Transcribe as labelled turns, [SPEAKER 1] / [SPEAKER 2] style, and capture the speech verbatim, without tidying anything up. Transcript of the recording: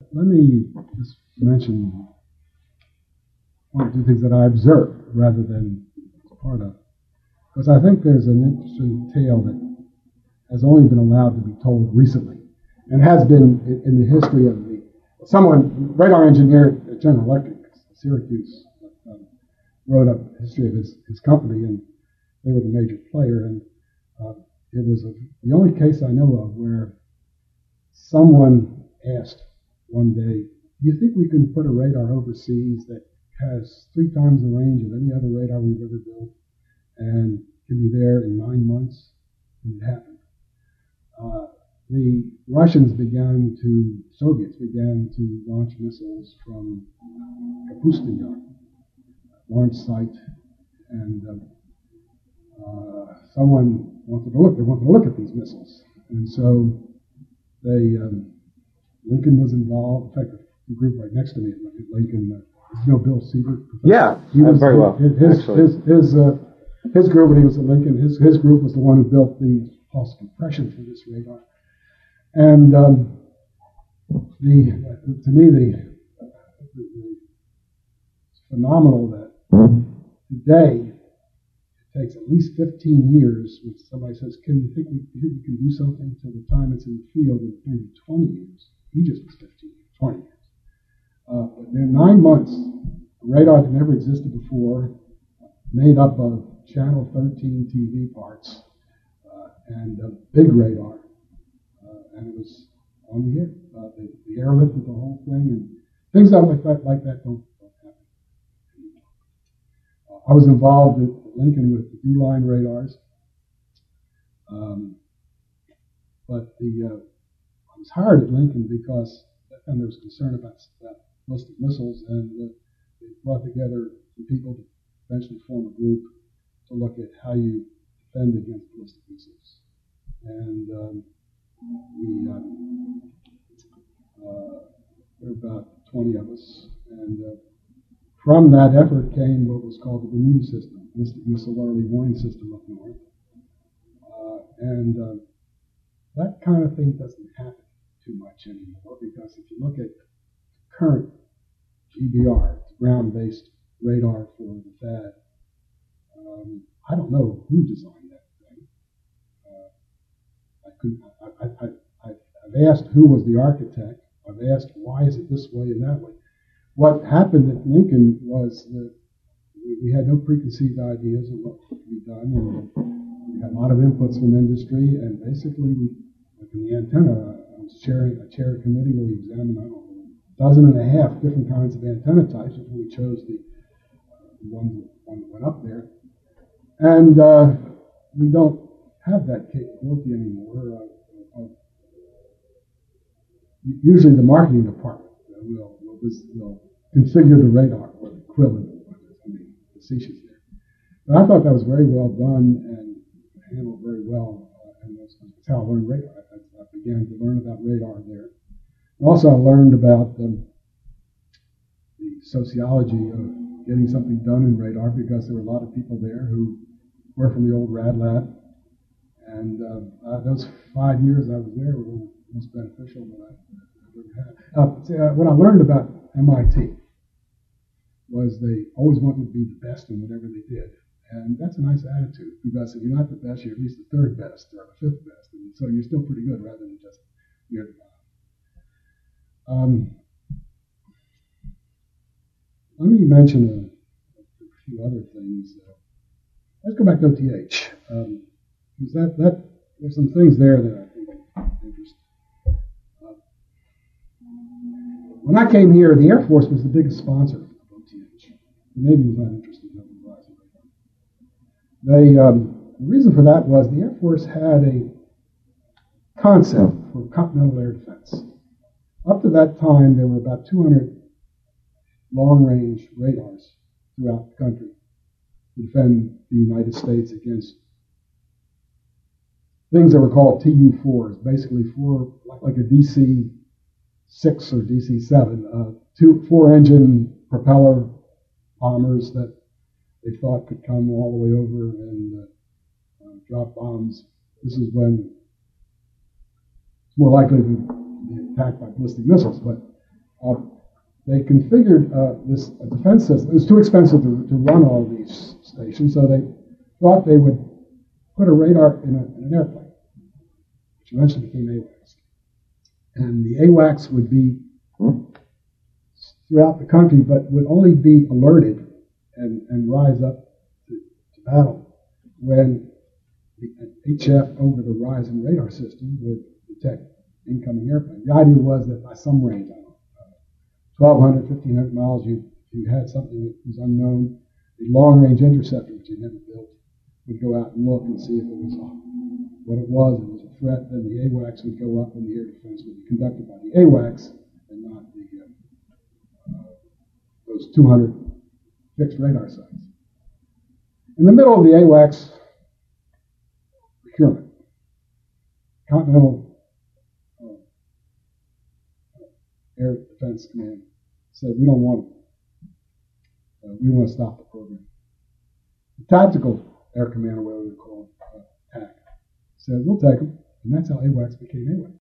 [SPEAKER 1] let me just mention one or two things that I observed rather than part of. Because I think there's an interesting tale that has only been allowed to be told recently, and has been in the history of the, someone, radar engineer at General Electric, Syracuse, um, wrote up the history of his, his company, and they were the major player, and uh, it was a, the only case I know of where someone asked one day, do you think we can put a radar overseas that has three times the range of any other radar we've ever built and can be there in nine months? And it happened. Uh, the Russians began to, Soviets began to launch missiles from Kapustin Yar, launch site, and uh, uh, someone wanted to look, they wanted to look at these missiles. And so they, um, Lincoln was involved. In fact, the group right next to me at Lincoln, uh, you know Bill Siebert?
[SPEAKER 2] Yeah,
[SPEAKER 1] he was
[SPEAKER 2] very well.
[SPEAKER 1] His his his, his, uh, his group when he was at Lincoln, his his group was the one who built the pulse compression for this radar. And um, the to me the, the it's phenomenal that today it takes at least fifteen years when somebody says, "Can you think we, you think you can do something?" Till the time it's in the field, it's maybe twenty years. He just was fifteen, twenty years. Uh, but in nine months, a radar that never existed before, made up of Channel thirteen T V parts uh, and a big radar, uh, and it was on the air. Uh, the, the airlift of the whole thing, and things that like that, like that don't, don't happen. Uh, I was involved at Lincoln with the D-line radars, um, but the uh, I was hired at Lincoln because and there was concern about, about ballistic missiles, and uh, they brought together some people to eventually form a group to look at how you defend against ballistic missiles. And um, we, uh, uh, there were about twenty of us, and uh, from that effort came what was called the BMUD system, Ballistic Missile Early Warning System up north. Uh, and uh, that kind of thing doesn't happen too much anymore, because if you look at current G B R, ground-based radar for the T H A D, um, I don't know who designed that thing. Uh, I couldn't. I, I, I, I've asked who was the architect. I've asked why is it this way and that way. What happened at Lincoln was that we, we had no preconceived ideas of what could be done, and we had a lot of inputs from industry, and basically, we, like in the antenna, I was chairing a chair committee where we examined, I don't know, a dozen and a half different kinds of antenna types before we chose the uh, one, one that went up there. And uh, we don't have that capability anymore. Uh, uh, usually the marketing department uh, will, will, will configure the radar, or the equivalent, I mean, facetious there. But I thought that was very well done and handled very well, uh, and that's, that's how I learned radar. I, I began to learn about radar there. And also I learned about um, the sociology of getting something done in radar, because there were a lot of people there who were from the old Rad Lab. And uh, uh, those five years I was there were the most beneficial that I ever had. Uh, see, uh, what I learned about M I T was they always wanted to be the best in whatever they did. And that's a nice attitude, because if you're not the best, you're at least the third best or the fifth best. And so you're still pretty good rather than just near the bottom. Um, let me mention a, a few other things. Uh, let's go back to O T H. Um, because that, that, there's some things there that I think are interesting. Uh, when I came here, the Air Force was the biggest sponsor of O T H. The Navy was not interested in advising. They, um, the reason for that was the Air Force had a concept for continental air defense. Up to that time, there were about two hundred long-range radars throughout the country to defend the United States against things that were called T U fours, basically four, like a D C six or D C seven, uh, two four-engine propeller bombers that they thought could come all the way over and uh, uh, drop bombs. This is when it's more likely to be attacked by ballistic missiles. But uh, they configured uh, this uh, defense system. It was too expensive to, to run all these stations, so they thought they would put a radar in, a, in an airplane, which eventually became AWACS. And the AWACS would be throughout the country, but would only be alerted and, and rise up to, to battle when the H F over the Horizon radar system would detect incoming airplane. The idea was that by some range, I don't know, twelve hundred, fifteen hundred miles, you, you had something that was unknown. The long-range interceptor, which you never built, would go out and look and see if it was a, what it was. If it was a threat, then the AWACS would go up and the air defense would be conducted by the AWACS and not the uh, uh, those two hundred fixed radar sites. In the middle of the AWACS procurement, Continental Air Defense Command said, we don't want them. Uh, we want to stop the program. The Tactical Air Command, or whatever they call it, uh, T A C, said, we'll take them. And that's how AWACS became AWACS.